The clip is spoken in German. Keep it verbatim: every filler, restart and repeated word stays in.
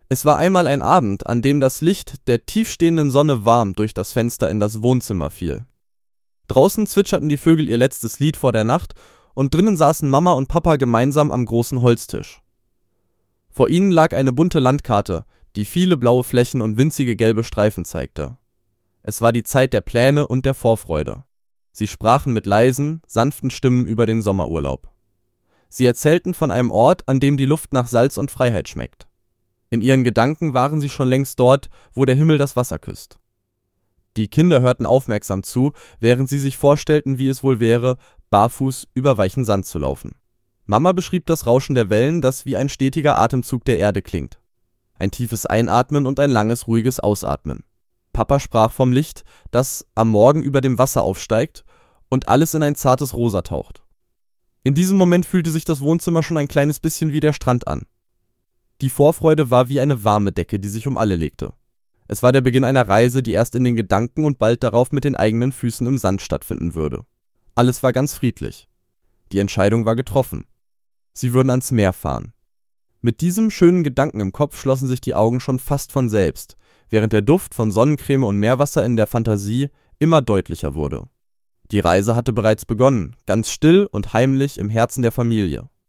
Es war einmal ein Abend, an dem das Licht der tiefstehenden Sonne warm durch das Fenster in das Wohnzimmer fiel. Draußen zwitscherten die Vögel ihr letztes Lied vor der Nacht und drinnen saßen Mama und Papa gemeinsam am großen Holztisch. Vor ihnen lag eine bunte Landkarte, die viele blaue Flächen und winzige gelbe Streifen zeigte. Es war die Zeit der Pläne und der Vorfreude. Sie sprachen mit leisen, sanften Stimmen über den Sommerurlaub. Sie erzählten von einem Ort, an dem die Luft nach Salz und Freiheit schmeckt. In ihren Gedanken waren sie schon längst dort, wo der Himmel das Wasser küsst. Die Kinder hörten aufmerksam zu, während sie sich vorstellten, wie es wohl wäre, barfuß über weichen Sand zu laufen. Mama beschrieb das Rauschen der Wellen, das wie ein stetiger Atemzug der Erde klingt. Ein tiefes Einatmen und ein langes, ruhiges Ausatmen. Papa sprach vom Licht, das am Morgen über dem Wasser aufsteigt und alles in ein zartes Rosa taucht. In diesem Moment fühlte sich das Wohnzimmer schon ein kleines bisschen wie der Strand an. Die Vorfreude war wie eine warme Decke, die sich um alle legte. Es war der Beginn einer Reise, die erst in den Gedanken und bald darauf mit den eigenen Füßen im Sand stattfinden würde. Alles war ganz friedlich. Die Entscheidung war getroffen. Sie würden ans Meer fahren. Mit diesem schönen Gedanken im Kopf schlossen sich die Augen schon fast von selbst, während der Duft von Sonnencreme und Meerwasser in der Fantasie immer deutlicher wurde. Die Reise hatte bereits begonnen, ganz still und heimlich im Herzen der Familie.